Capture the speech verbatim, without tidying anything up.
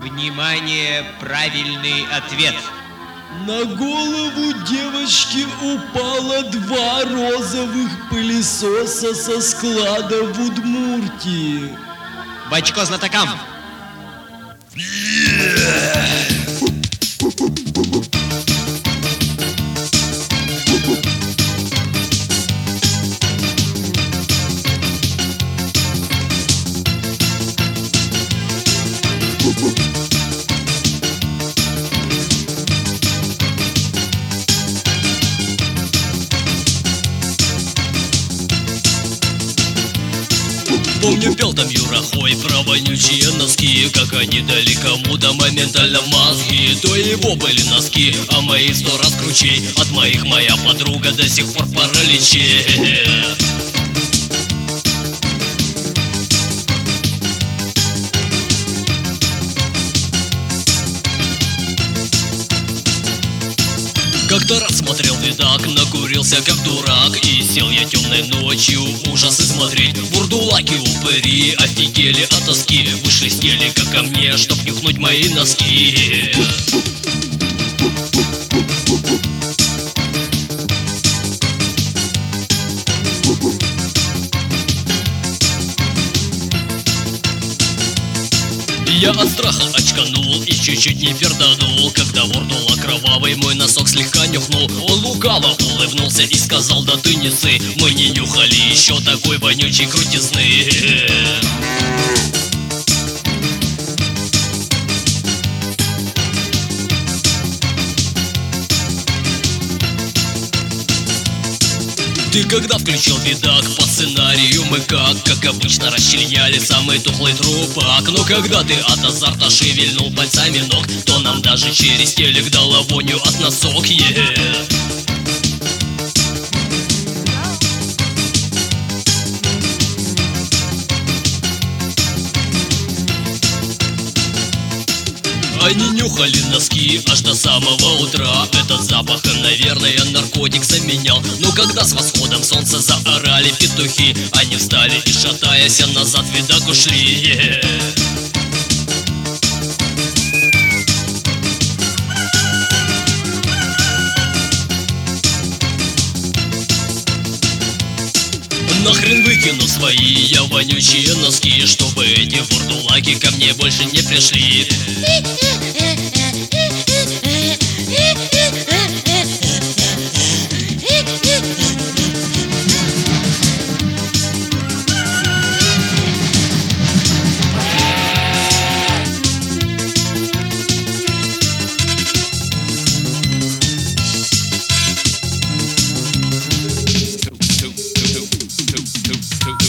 Внимание, правильный ответ. На голову девочки упало два розовых пылесоса со склада в Удмуртии. Бачко знатокам. Помню, пел там Юра Хой про вонючие носки, как они дали кому-то моментально мозги. То его были носки, а мои сто раз кручей. От моих моя подруга до сих пор в параличе. Как-то раз смотрел видак, накурился как дурак, и сел я темной ночью ужасы смотреть. Бурдулаки упыри офигели от тоски, вышли с телека ко мне, чтоб нюхнуть мои носки. Я от страха очканул и чуть-чуть не перданул, когда вурдула кровавый мой носок слегка нюхнул. Он лукаво улыбнулся и сказал: да ты не ссы, мы не нюхали еще такой вонючей крутизны. Ты когда включил видак, по сценарию мы как, как обычно расчленяли самый тухлый трупак. Но когда ты от азарта шевельнул пальцами ног, то нам даже через телек дало воню от носок, yeah. Они нюхали носки аж до самого утра. Этот запах, наверное, наркотик заменял. Но когда с восходом солнца заорали петухи, они встали и, шатаясь, назад в видак ушли, yeah. Нахрен выкину свои я вонючие носки, чтобы эти бурдулаки ко мне больше не пришли. Two, two, two, two, two, two.